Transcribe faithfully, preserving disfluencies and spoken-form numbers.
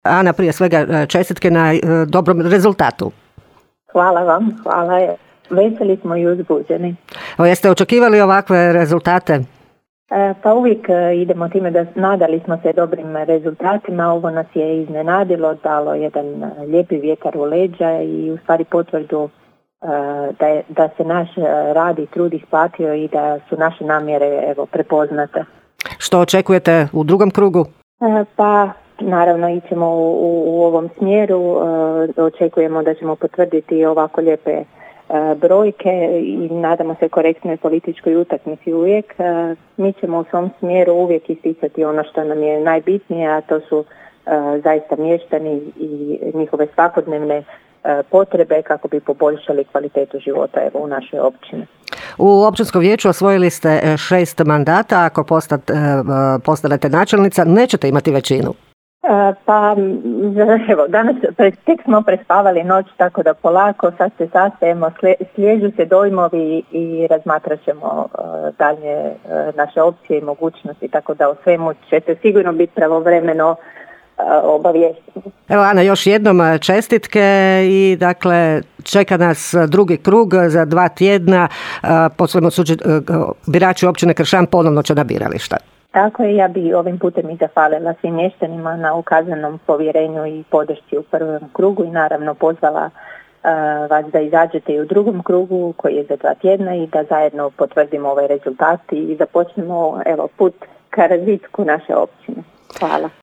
Ana, prije svega čestitke na dobrom rezultatu. Hvala vam, hvala. Veseli smo i uzbuđeni. O, jeste očekivali ovakve rezultate? Pa uvijek idemo time da nadali smo se dobrim rezultatima. Ovo nas je iznenadilo, dalo jedan lijepi vjetar u leđa i u stvari potvrdu da, je, da se naš rad i trud isplatio i da su naše namjere evo, prepoznate. Što očekujete u drugom krugu? Pa naravno ićemo u, u, u ovom smjeru. Očekujemo da ćemo potvrditi ovako lijepe brojke i nadamo se korektnoj političkoj utakmici uvijek. Mi ćemo u svom smjeru uvijek isticati ono što nam je najbitnije, a to su zaista mještani i njihove svakodnevne potrebe kako bi poboljšali kvalitetu života evo, u našoj općini. U općinskom vijeću osvojili ste šest mandata. Ako postat, postanete načelnica, nećete imati većinu. Pa evo, danas tek smo prespavali noć, tako da polako sad se sastajemo, sliježu se dojmovi i razmatrat ćemo dalje naše opcije i mogućnosti, tako da o svemu ćete sigurno biti pravovremeno obaviješteni. Evo Ana, još jednom čestitke i dakle čeka nas drugi krug za dva tjedna. Po svemu suđu birači općine Kršan ponovno će na birališta. Tako je, ja bi ovim putem i zahvalila svim mještanima na ukazanom povjerenju i podršci u prvom krugu i naravno pozvala uh, vas da izađete i u drugom krugu koji je za dva tjedna i da zajedno potvrdimo ovaj rezultat i započnemo evo, put ka razvitku naše općine. Hvala.